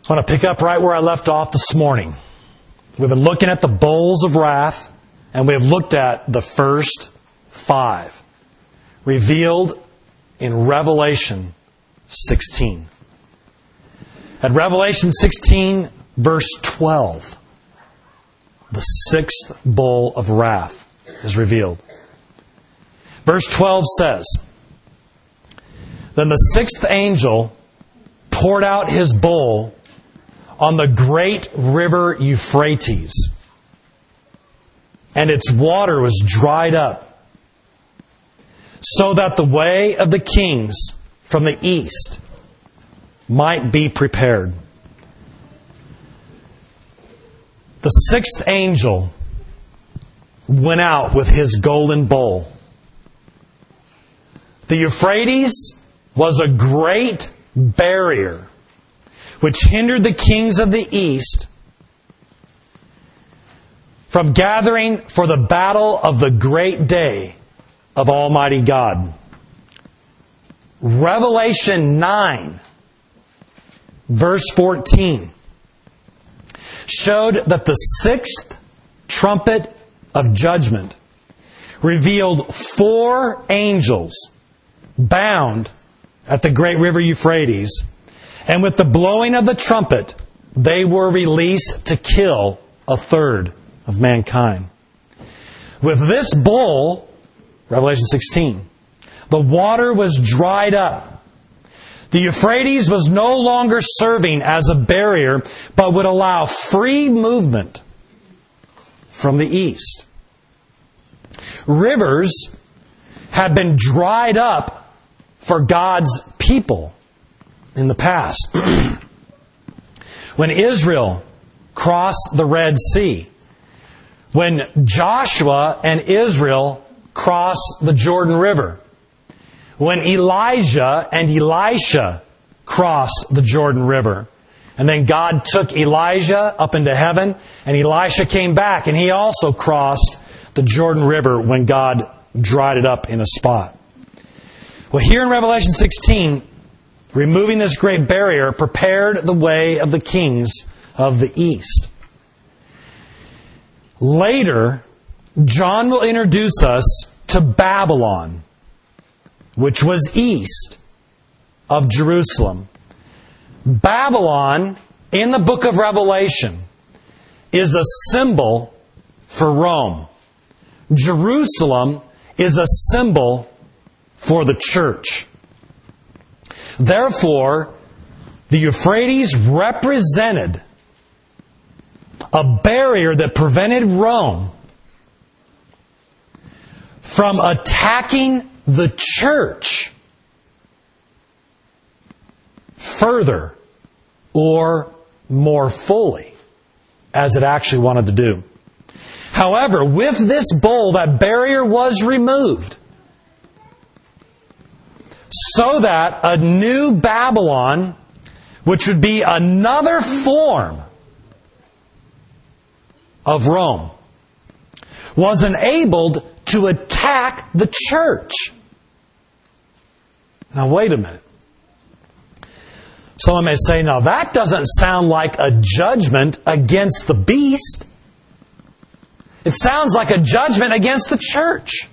I want to pick up right where I left off this morning. We've been looking at the bowls of wrath, and we have looked at the first 5 revealed in Revelation 16. At Revelation 16, verse 12, the 6th bowl of wrath is revealed. Verse 12 says, "Then the 6th angel poured out his bowl on the great river Euphrates, and its water was dried up, so that the way of the kings from the east might be prepared." The 6th angel went out with his golden bowl. The Euphrates was a great barrier which hindered the kings of the east from gathering for the battle of the great day of Almighty God. Revelation 9, verse 14, showed that the 6th trumpet of judgment revealed 4 angels bound at the great river Euphrates, and with the blowing of the trumpet, they were released to kill 1/3 of mankind. With this bowl, Revelation 16, the water was dried up. The Euphrates was no longer serving as a barrier, but would allow free movement from the east. Rivers had been dried up for God's people in the past. When Israel crossed the Red Sea, when Joshua and Israel crossed the Jordan River, when Elijah and Elisha crossed the Jordan River, and then God took Elijah up into heaven, and Elisha came back, and he also crossed the Jordan River when God dried it up in a spot. Well, here in Revelation 16, removing this great barrier prepared the way of the kings of the east. Later, John will introduce us to Babylon, which was east of Jerusalem. Babylon, in the book of Revelation, is a symbol for Rome. Jerusalem is a symbol for the church. Therefore, the Euphrates represented a barrier that prevented Rome from attacking the church further or more fully, as it actually wanted to do. However, with this bowl, that barrier was removed, so that a new Babylon, which would be another form of Rome, was enabled to attack the church. Now wait a minute. Someone may say, now that doesn't sound like a judgment against the beast. It sounds like a judgment against the church.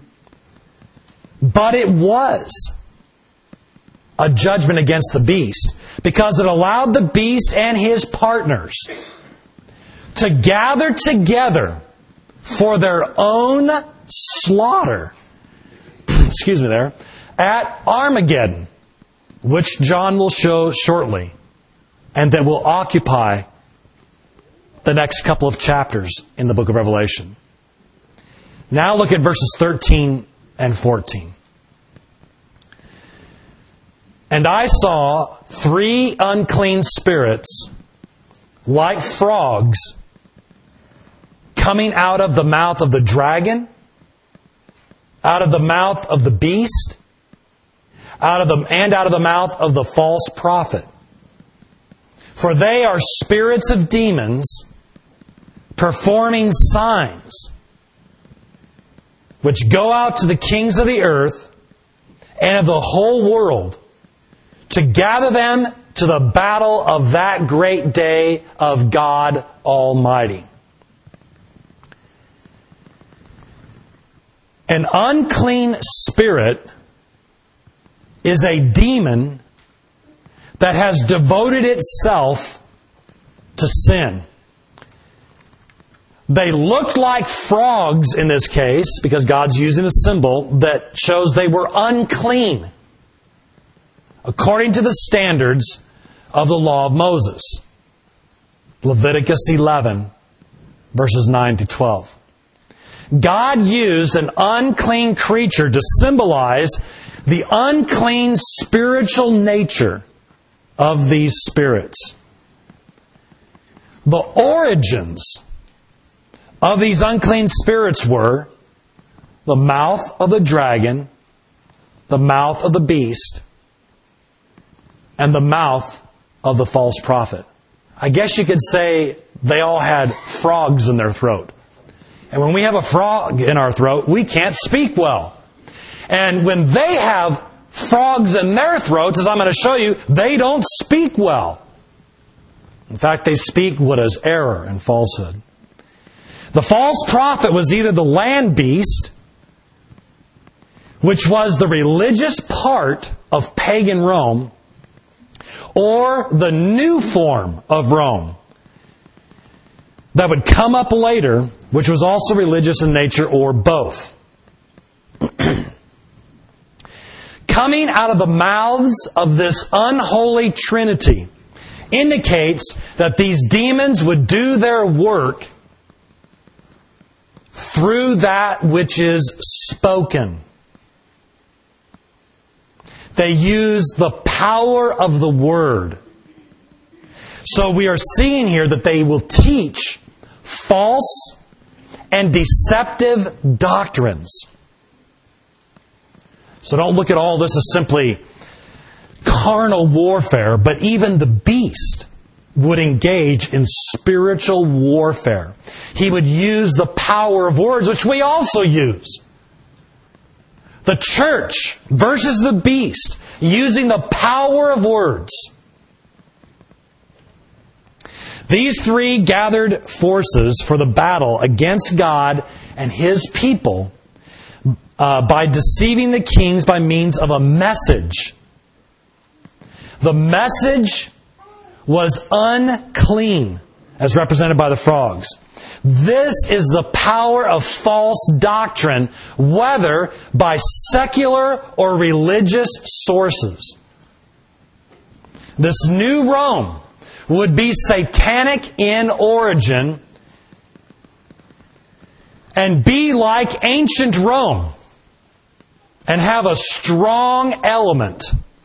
But it was a judgment against the beast, because it allowed the beast and his partners to gather together for their own slaughter at Armageddon, which John will show shortly, and that will occupy the next couple of chapters in the book of Revelation. Now look at verses 13 and 14. "And I saw 3 unclean spirits, like frogs, coming out of the mouth of the dragon, out of the mouth of the beast, out of the mouth of the false prophet. For they are spirits of demons, performing signs, which go out to the kings of the earth and of the whole world, to gather them to the battle of that great day of God Almighty. An unclean spirit is a demon that has devoted itself to sin. They looked like frogs in this case, because God's using a symbol that shows they were unclean, according to the standards of the law of Moses. Leviticus 11, verses 9 through 12. God used an unclean creature to symbolize the unclean spiritual nature of these spirits. The origins of these unclean spirits were the mouth of the dragon, the mouth of the beast, and the mouth of the false prophet. I guess you could say they all had frogs in their throat. And when we have a frog in our throat, we can't speak well. And when they have frogs in their throats, as I'm going to show you, they don't speak well. In fact, they speak what is error and falsehood. The false prophet was either the land beast, which was the religious part of pagan Rome, or the new form of Rome that would come up later, which was also religious in nature, or both. Coming out of the mouths of this unholy trinity indicates that these demons would do their work through that which is spoken. They use the power of the Word. So we are seeing here that they will teach false and deceptive doctrines. So don't look at all this as simply carnal warfare, but even the beast would engage in spiritual warfare. He would use the power of words, which we also use. The church versus the beast, using the power of words. These three gathered forces for the battle against God and His people by deceiving the kings by means of a message. The message was unclean, as represented by the frogs. This is the power of false doctrine, whether by secular or religious sources. This new Rome would be satanic in origin and be like ancient Rome and have a strong element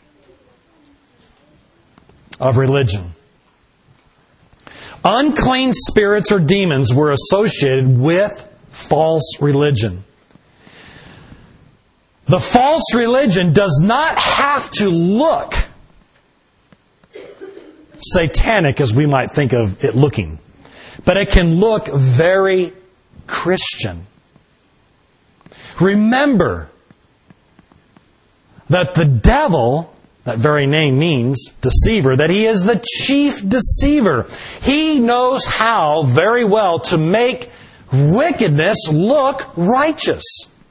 of religion. Unclean spirits or demons were associated with false religion. The false religion does not have to look satanic as we might think of it looking, but it can look very Christian. Remember that the devil, that very name means deceiver, that he is the chief deceiver. He knows how very well to make wickedness look righteous.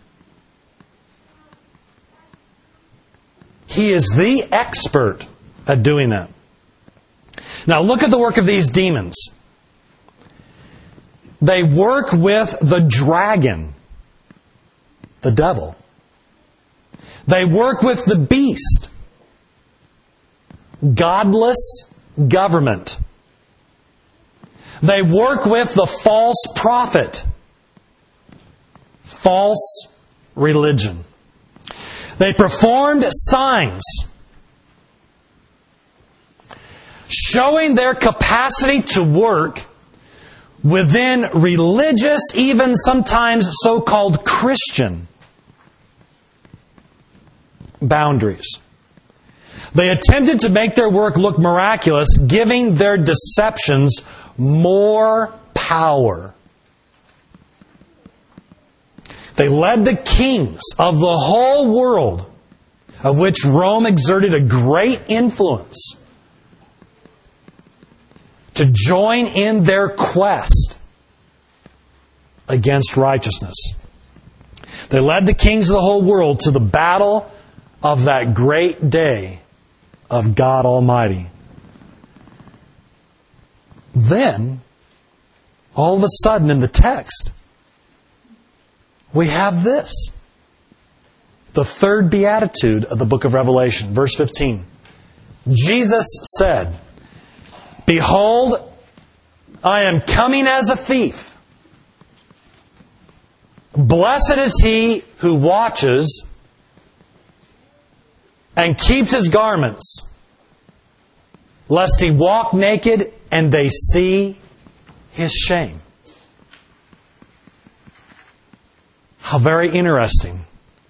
He is the expert at doing that. Now look at the work of these demons. They work with the dragon, the devil. They work with the beast, godless government. They work with the false prophet, false religion. They performed signs showing their capacity to work within religious, even sometimes so-called Christian boundaries. They attempted to make their work look miraculous, giving their deceptions more power. They led the kings of the whole world, of which Rome exerted a great influence, to join in their quest against righteousness. They led the kings of the whole world to the battle of that great day of God Almighty. Then, all of a sudden in the text, we have this. The third beatitude of the book of Revelation, verse 15. Jesus said, "Behold, I am coming as a thief. Blessed is he who watches and keeps his garments, lest he walk naked and they see his shame." How very interesting.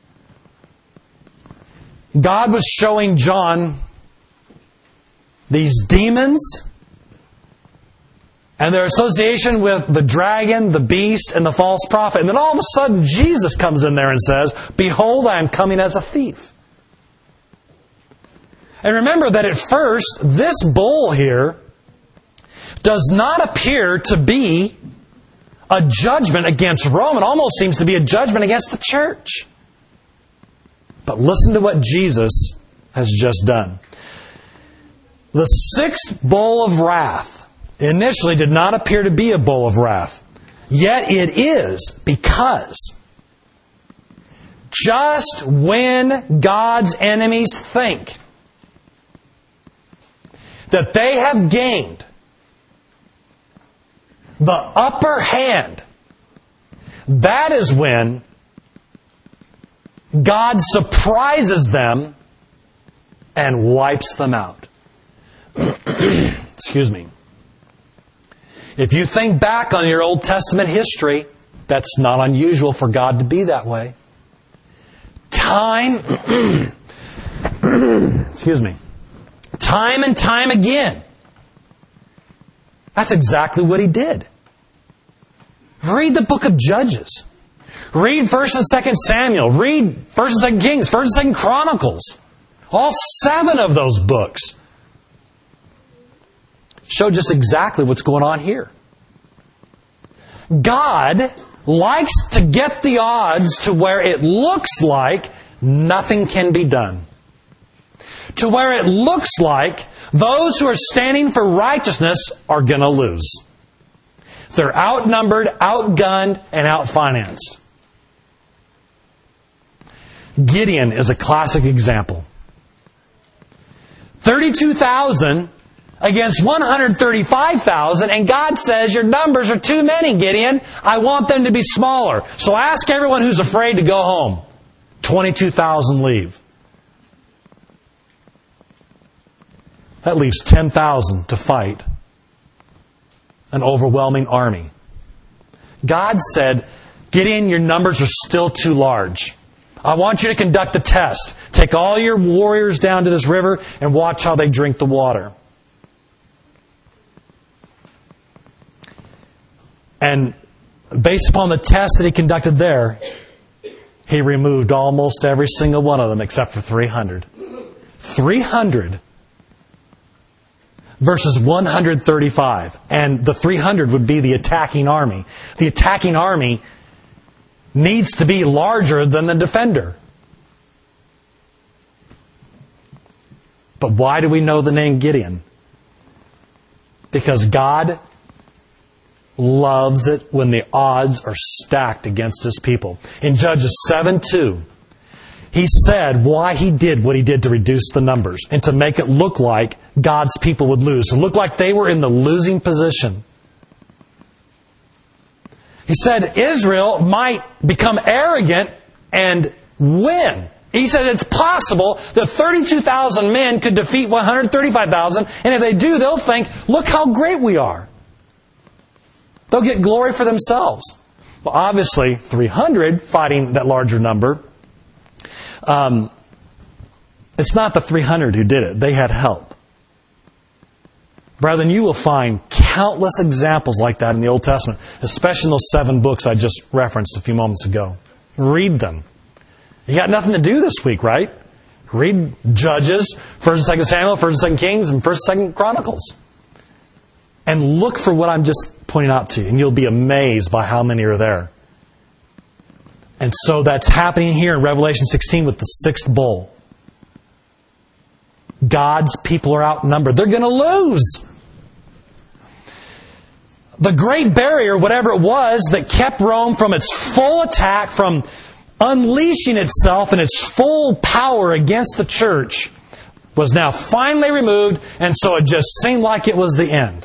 God was showing John these demons and their association with the dragon, the beast, and the false prophet. And then all of a sudden, Jesus comes in there and says, "Behold, I am coming as a thief." And remember that at first, this bowl here does not appear to be a judgment against Rome. It almost seems to be a judgment against the church. But listen to what Jesus has just done. The sixth bowl of wrath initially did not appear to be a bowl of wrath. Yet it is, because just when God's enemies think that they have gained the upper hand, that is when God surprises them and wipes them out. Excuse me. If you think back on your Old Testament history, that's not unusual for God to be that way. Time and time again. That's exactly what He did. Read the book of Judges. Read 1st and 2nd Samuel. Read 1st and 2nd Kings, 1st and 2nd Chronicles. All 7 of those books show just exactly what's going on here. God likes to get the odds to where it looks like nothing can be done. To where it looks like those who are standing for righteousness are going to lose. They're outnumbered, outgunned, and outfinanced. Gideon is a classic example. 32,000 against 135,000, and God says, "Your numbers are too many, Gideon. I want them to be smaller. So ask everyone who's afraid to go home." 22,000 leave. That leaves 10,000 to fight an overwhelming army. God said, "Gideon, your numbers are still too large. I want you to conduct a test. Take all your warriors down to this river and watch how they drink the water." And based upon the test that he conducted there, he removed almost every single one of them except for 300. 300 versus 135. And the 300 would be the attacking army. The attacking army needs to be larger than the defender. But why do we know the name Gideon? Because God loves it when the odds are stacked against His people. In Judges 7:2, He said why He did what He did to reduce the numbers and to make it look like God's people would lose. To look like they were in the losing position. He said Israel might become arrogant and win. He said it's possible that 32,000 men could defeat 135,000, and if they do, they'll think, "Look how great we are." They'll get glory for themselves. Well, obviously, 300 fighting that larger number, it's not the 300 who did it. They had help. Brethren, you will find countless examples like that in the Old Testament, especially in those 7 books I just referenced a few moments ago. Read them. You got nothing to do this week, right? Read Judges, 1st and 2nd Samuel, 1st and 2nd Kings, and 1st and 2nd Chronicles. And look for what I'm just pointing out to you, and you'll be amazed by how many are there. And so that's happening here in Revelation 16 with the sixth bowl. God's people are outnumbered. They're going to lose. The Great Barrier, whatever it was, that kept Rome from its full attack, from unleashing itself and its full power against the church, was now finally removed, and so it just seemed like it was the end.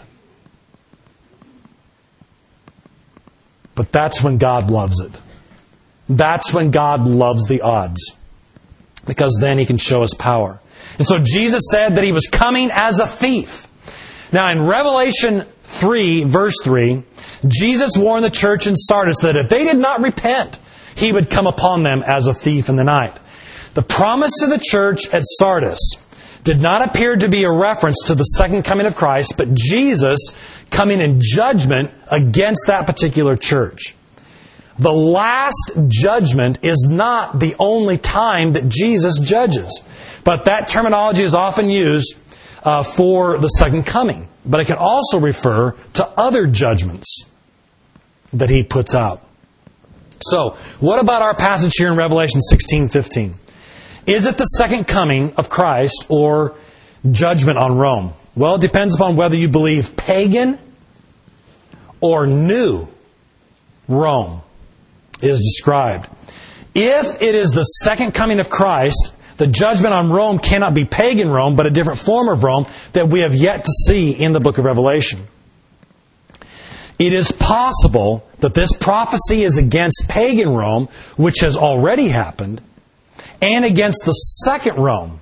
But that's when God loves it. That's when God loves the odds. Because then He can show His power. And so Jesus said that He was coming as a thief. Now in Revelation 3, verse 3, Jesus warned the church in Sardis that if they did not repent, He would come upon them as a thief in the night. The promise to the church at Sardis did not appear to be a reference to the second coming of Christ, but Jesus coming in judgment against that particular church. The last judgment is not the only time that Jesus judges. But that terminology is often used for the second coming. But it can also refer to other judgments that He puts out. So, what about our passage here in Revelation 16:15? Is it the second coming of Christ or judgment on Rome? Well, it depends upon whether you believe pagan or new Rome is described. If it is the second coming of Christ, the judgment on Rome cannot be pagan Rome, but a different form of Rome that we have yet to see in the book of Revelation. It is possible that this prophecy is against pagan Rome, which has already happened, and against the second Rome,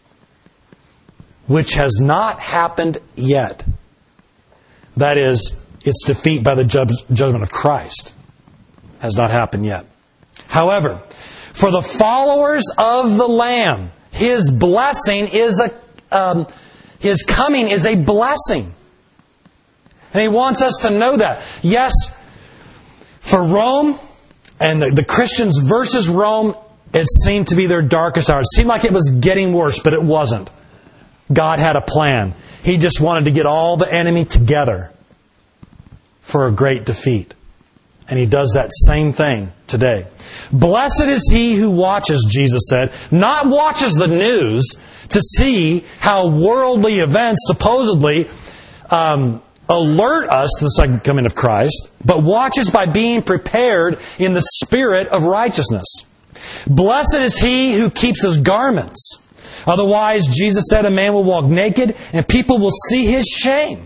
which has not happened yet. That is, its defeat by the judgment of Christ has not happened yet. However, for the followers of the Lamb, His blessing is His coming is a blessing. And He wants us to know that. Yes, for Rome and the Christians versus Rome, it seemed to be their darkest hour. It seemed like it was getting worse, but it wasn't. God had a plan. He just wanted to get all the enemy together for a great defeat. And He does that same thing today. Blessed is he who watches, Jesus said, not watches the news to see how worldly events supposedly alert us to the second coming of Christ, but watches by being prepared in the spirit of righteousness. Blessed is he who keeps his garments. Otherwise, Jesus said, a man will walk naked and people will see his shame.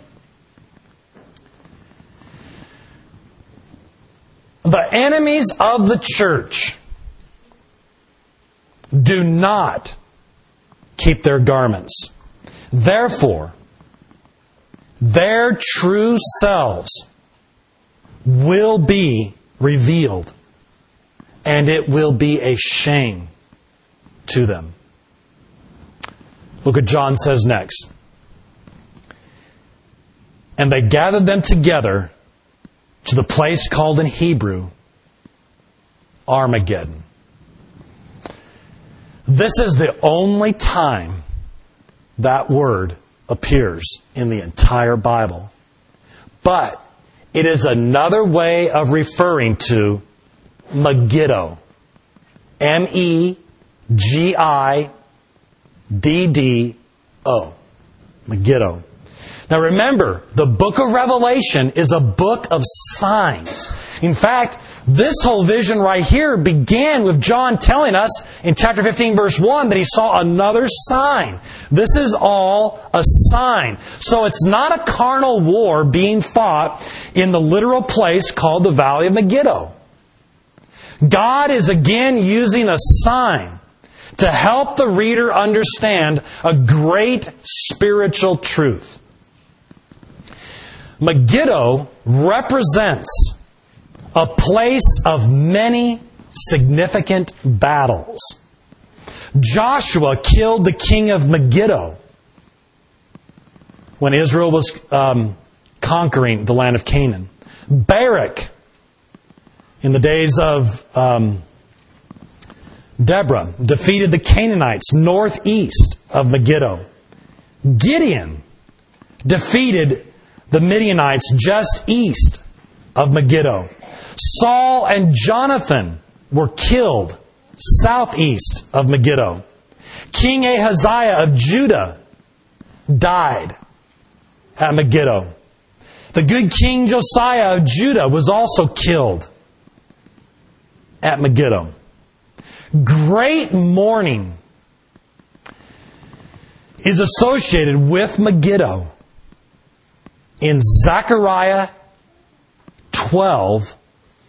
The enemies of the church do not keep their garments. Therefore, their true selves will be revealed, and it will be a shame to them. Look what John says next. And they gathered them together to the place called in Hebrew Armageddon. This is the only time that word appears in the entire Bible. But it is another way of referring to Megiddo. M-E-G-I-D-D-O. Megiddo. Now remember, the book of Revelation is a book of signs. In fact, this whole vision right here began with John telling us in chapter 15 verse 1 that he saw another sign. This is all a sign. So it's not a carnal war being fought in the literal place called the Valley of Megiddo. God is again using a sign to help the reader understand a great spiritual truth. Megiddo represents a place of many significant battles. Joshua killed the king of Megiddo when Israel was conquering the land of Canaan. Barak, in the days of Deborah, defeated the Canaanites northeast of Megiddo. Gideon defeated the Midianites just east of Megiddo. Saul and Jonathan were killed southeast of Megiddo. King Ahaziah of Judah died at Megiddo. The good King Josiah of Judah was also killed at Megiddo. Great mourning is associated with Megiddo in Zechariah 12,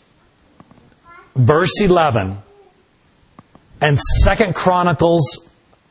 verse 11, and 2 Chronicles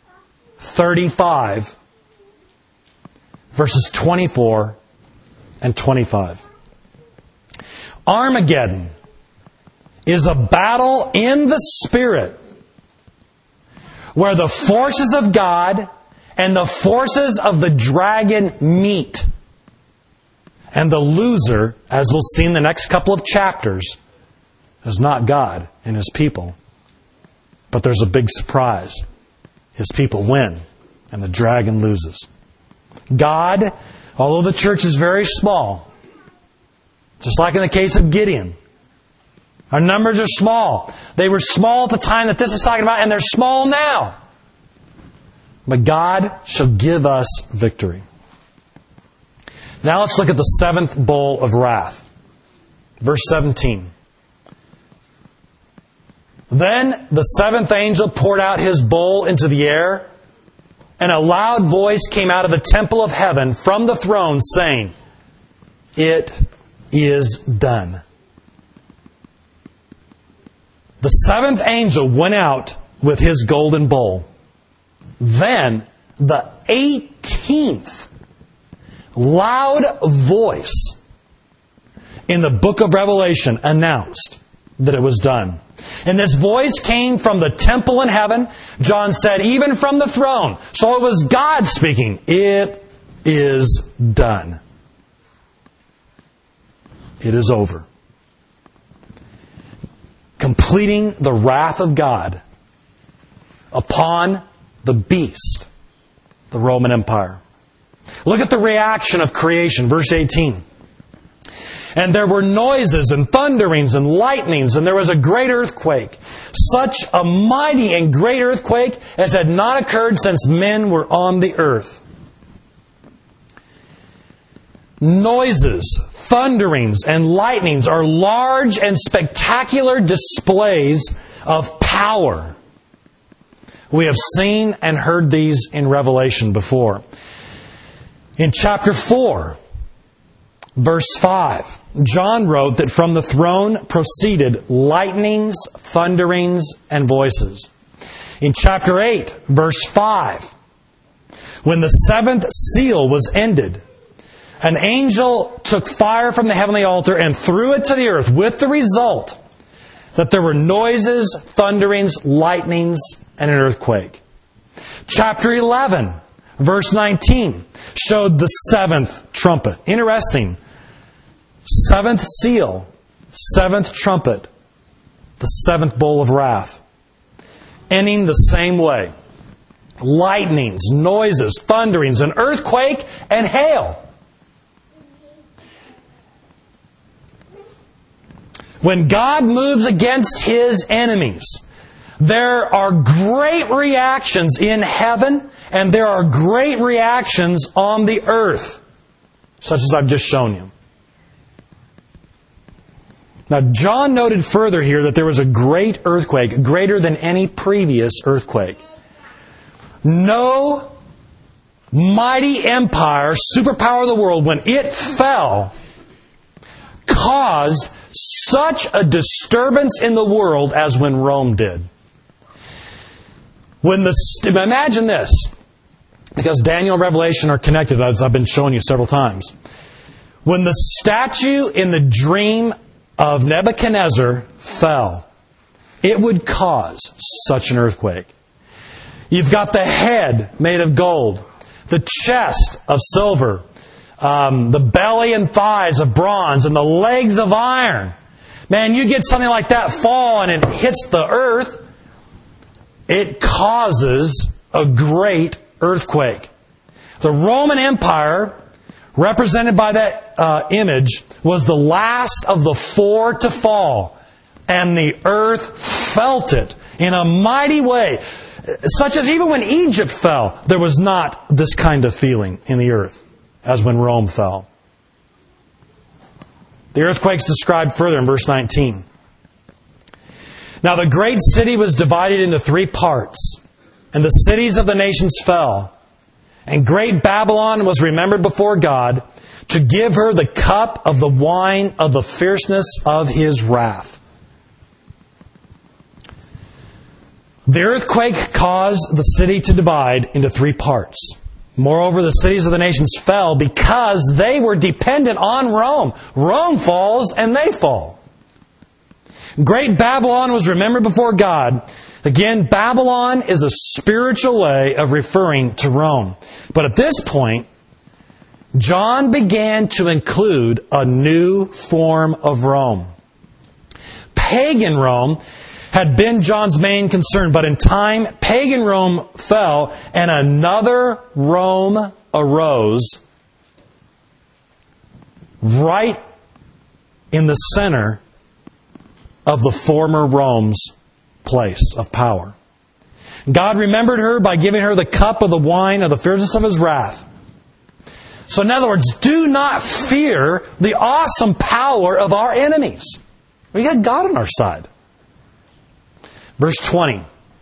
35, verses 24 and 25. Armageddon is a battle in the Spirit where the forces of God and the forces of the dragon meet. And the loser, as we'll see in the next couple of chapters, is not God and His people. But there's a big surprise. His people win, and the dragon loses. God, although the church is very small, just like in the case of Gideon, our numbers are small. They were small at the time that this is talking about, and they're small now. But God shall give us victory. Now let's look at the seventh bowl of wrath. Verse 17. Then the seventh angel poured out his bowl into the air, and a loud voice came out of the temple of heaven from the throne, saying, "It is done." The seventh angel went out with his golden bowl. Then the 18th loud voice in the book of Revelation announced that it was done. And this voice came from the temple in heaven. John said, even from the throne. So it was God speaking. It is done. It is over. Completing the wrath of God upon the beast, the Roman Empire. Look at the reaction of creation, verse 18. And there were noises and thunderings and lightnings, and there was a great earthquake, such a mighty and great earthquake as had not occurred since men were on the earth. Noises, thunderings, and lightnings are large and spectacular displays of power. We have seen and heard these in Revelation before. In chapter 4, verse 5, John wrote that from the throne proceeded lightnings, thunderings, and voices. In chapter 8, verse 5, when the seventh seal was ended, an angel took fire from the heavenly altar and threw it to the earth, with the result that there were noises, thunderings, lightnings, and an earthquake. Chapter 11, verse 19, showed the seventh trumpet. Interesting. Seventh seal, seventh trumpet, the seventh bowl of wrath. Ending the same way. Lightnings, noises, thunderings, an earthquake, and hail. When God moves against His enemies, there are great reactions in heaven, and there are great reactions on the earth, such as I've just shown you. Now, John noted further here that there was a great earthquake, greater than any previous earthquake. No mighty empire, superpower of the world, when it fell, caused such a disturbance in the world as when Rome did. Imagine this, because Daniel and Revelation are connected, as I've been showing you several times. When the statue in the dream of Nebuchadnezzar fell, it would cause such an earthquake. You've got the head made of gold, the chest of silver, the belly and thighs of bronze, and the legs of iron. Man, you get something like that fall and it hits the earth, it causes a great earthquake. The Roman Empire represented by that image, was the last of the four to fall. And the earth felt it in a mighty way, such as even when Egypt fell, there was not this kind of feeling in the earth as when Rome fell. The earthquake's described further in verse 19. Now the great city was divided into three parts, and the cities of the nations fell. And great Babylon was remembered before God to give her the cup of the wine of the fierceness of His wrath. The earthquake caused the city to divide into three parts. Moreover, the cities of the nations fell because they were dependent on Rome. Rome falls and they fall. Great Babylon was remembered before God. Again, Babylon is a spiritual way of referring to Rome. But at this point, John began to include a new form of Rome. Pagan Rome had been John's main concern, but in time, pagan Rome fell and another Rome arose right in the center of the former Rome's place of power. God remembered her by giving her the cup of the wine of the fierceness of His wrath. So in other words, do not fear the awesome power of our enemies. We got God on our side. Verse 20.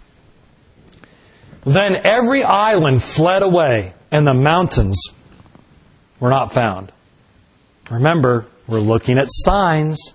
Then every island fled away, and the mountains were not found. Remember, we're looking at signs.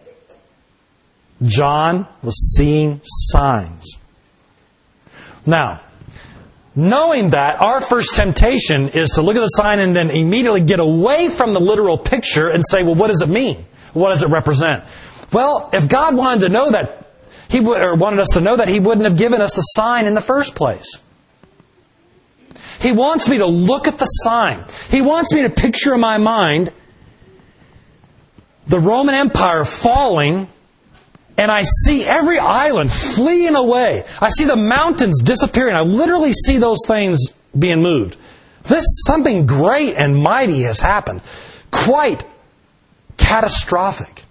John was seeing signs. Now, knowing that, our first temptation is to look at the sign and then immediately get away from the literal picture and say, well, what does it mean? What does it represent? Well, if God wanted to know that, wanted us to know that, He wouldn't have given us the sign in the first place. He wants me to look at the sign. He wants me to picture in my mind the Roman Empire falling, and I see every island fleeing away. I see the mountains disappearing. I literally see those things being moved. Something great and mighty has happened. Quite catastrophic.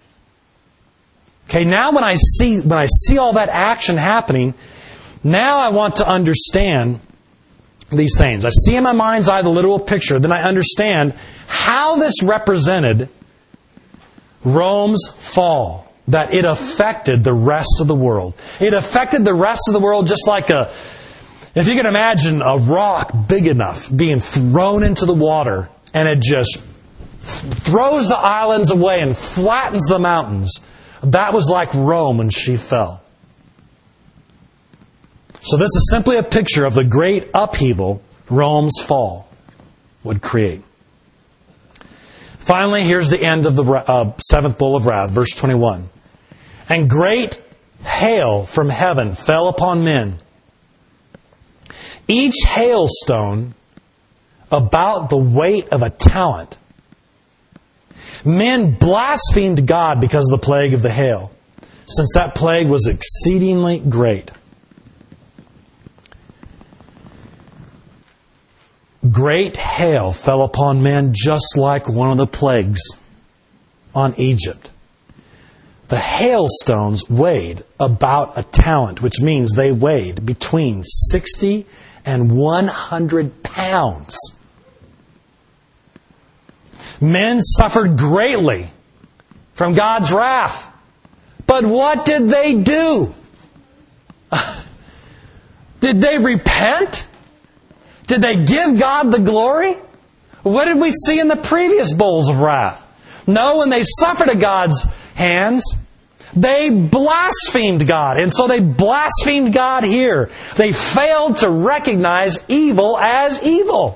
Okay, now when I see all that action happening, now I want to understand these things. I see in my mind's eye the literal picture, then I understand how this represented Rome's fall, that it affected the rest of the world. It affected the rest of the world just like if you can imagine a rock big enough being thrown into the water, and it just throws the islands away and flattens the mountains. That was like Rome when she fell. So this is simply a picture of the great upheaval Rome's fall would create. Finally, here's the end of the seventh bowl of wrath, verse 21. And great hail from heaven fell upon men. Each hailstone about the weight of a talent. Men blasphemed God because of the plague of the hail, since that plague was exceedingly great. Great hail fell upon men just like one of the plagues on Egypt. The hailstones weighed about a talent, which means they weighed between 60 and 100 pounds. Men suffered greatly from God's wrath. But what did they do? Did they repent? Did they give God the glory? What did we see in the previous bowls of wrath? No, when they suffered at God's hands, they blasphemed God. And so they blasphemed God here. They failed to recognize evil as evil.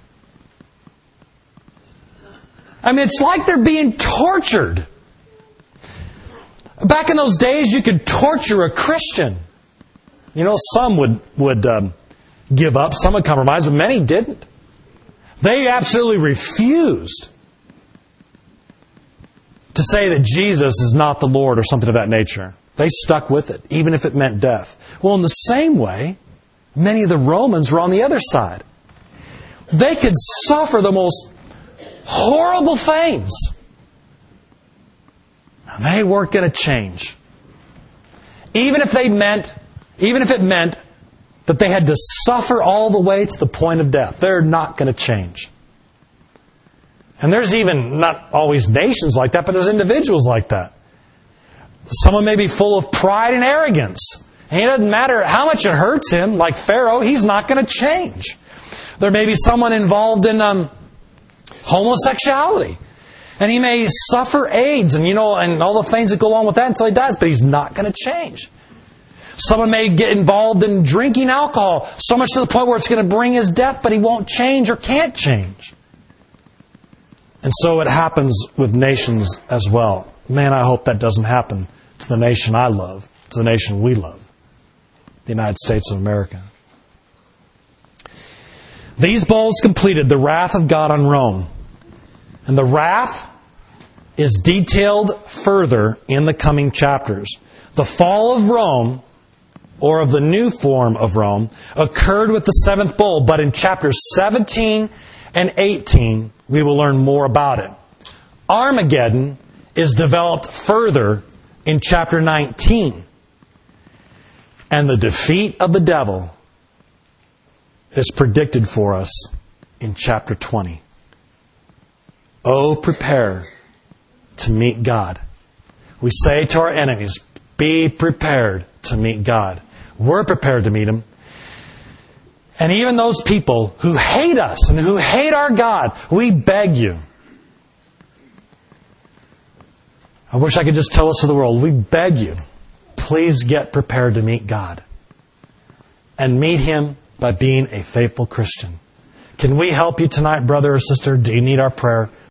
I mean, it's like they're being tortured. Back in those days, you could torture a Christian. You know, some would give up, some would compromise, but many didn't. They absolutely refused to say that Jesus is not the Lord or something of that nature. They stuck with it, even if it meant death. Well, in the same way, many of the Romans were on the other side. They could suffer the most horrible things. And they weren't going to change. Even if it meant that they had to suffer all the way to the point of death, they're not going to change. And there's even, not always nations like that, but there's individuals like that. Someone may be full of pride and arrogance. And it doesn't matter how much it hurts him, like Pharaoh, he's not going to change. There may be someone involved in homosexuality. And he may suffer AIDS and all the things that go along with that until he dies, but he's not going to change. Someone may get involved in drinking alcohol so much to the point where it's going to bring his death, but he won't change or can't change. And so it happens with nations as well. Man, I hope that doesn't happen to the nation I love, to the nation we love, the United States of America. These bowls completed the wrath of God on Rome. And the wrath is detailed further in the coming chapters. The fall of Rome, or of the new form of Rome, occurred with the seventh bowl, but in chapters 17 and 18, we will learn more about it. Armageddon is developed further in chapter 19. And the defeat of the devil is predicted for us in chapter 20. Oh, prepare to meet God. We say to our enemies, be prepared to meet God. We're prepared to meet Him. And even those people who hate us and who hate our God, we beg you. I wish I could just tell this to the world. We beg you, please get prepared to meet God. And meet Him by being a faithful Christian. Can we help you tonight, brother or sister? Do you need our prayer?